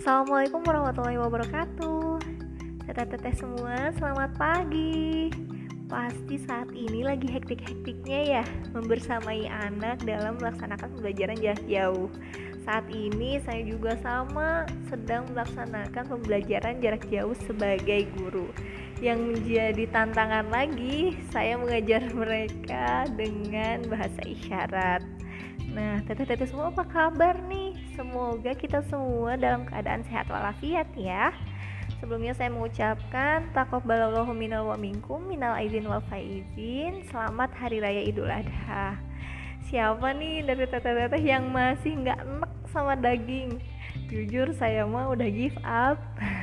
Assalamualaikum warahmatullahi wabarakatuh. Teteh-teteh semua, selamat pagi. Pasti saat ini lagi hektik-hektiknya ya, membersamai anak dalam melaksanakan pembelajaran jarak jauh. Saat ini saya juga sama sedang melaksanakan pembelajaran jarak jauh sebagai guru. Yang menjadi tantangan lagi, saya mengajar mereka dengan bahasa isyarat. Nah, teteh-teteh semua apa kabar nih? Semoga kita semua dalam keadaan sehat walafiat ya. Sebelumnya saya mengucapkan taqabbalallahu minna wa minkum minal aidin wal faizin. Selamat Hari Raya Idul Adha. Siapa nih dari teteh-teteh yang masih nggak enek sama daging? Jujur saya mah udah give up.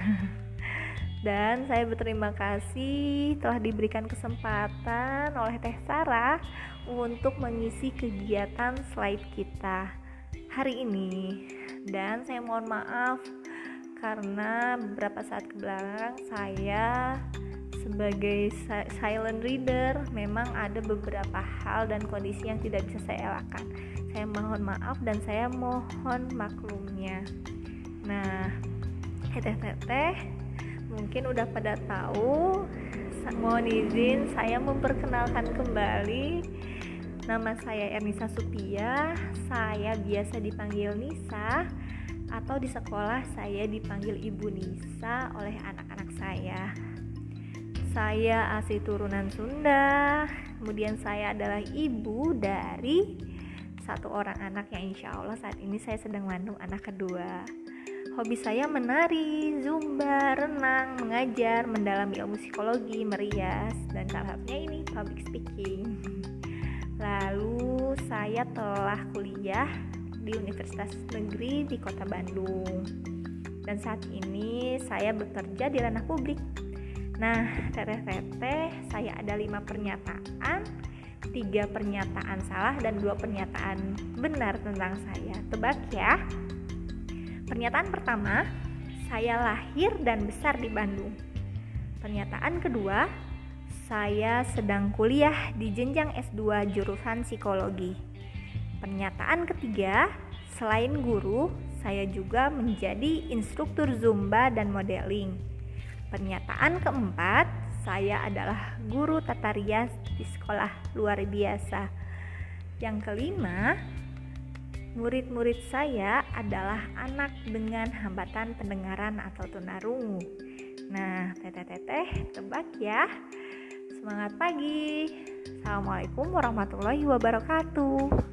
Dan saya berterima kasih telah diberikan kesempatan oleh Teh Sarah untuk mengisi kegiatan slide kita hari ini. Dan saya mohon maaf karena beberapa saat kebelakang saya sebagai silent reader memang ada beberapa hal dan kondisi yang tidak bisa saya elakkan. Saya mohon maaf dan saya mohon maklumnya. Nah, teteh-teteh mungkin udah pada tahu, mohon izin saya memperkenalkan kembali. Nama saya Ernisa Supia, saya biasa dipanggil Nisa, atau di sekolah saya dipanggil Ibu Nisa oleh anak-anak saya. Saya asli turunan Sunda, kemudian saya adalah ibu dari satu orang anak yang insya Allah saat ini saya sedang mengandung anak kedua. Hobi saya menari, zumba, renang, mengajar, mendalami ilmu psikologi, merias, dan salah satunya ini public speaking. Lalu saya telah kuliah di Universitas Negeri di Kota Bandung. Dan saat ini saya bekerja di ranah publik. Nah, teteh-teteh, saya ada 5 pernyataan, 3 pernyataan salah dan 2 pernyataan benar tentang saya. Tebak ya. Pernyataan pertama, saya lahir dan besar di Bandung. Pernyataan kedua, saya sedang kuliah di jenjang S2 jurusan psikologi. Pernyataan ketiga, selain guru, saya juga menjadi instruktur zumba dan modeling. Pernyataan keempat, saya adalah guru tata rias di sekolah luar biasa. Yang kelima, murid-murid saya adalah anak dengan hambatan pendengaran atau tunarungu. Nah, teteh-teteh, tebak ya. Semangat pagi. Assalamualaikum warahmatullahi wabarakatuh.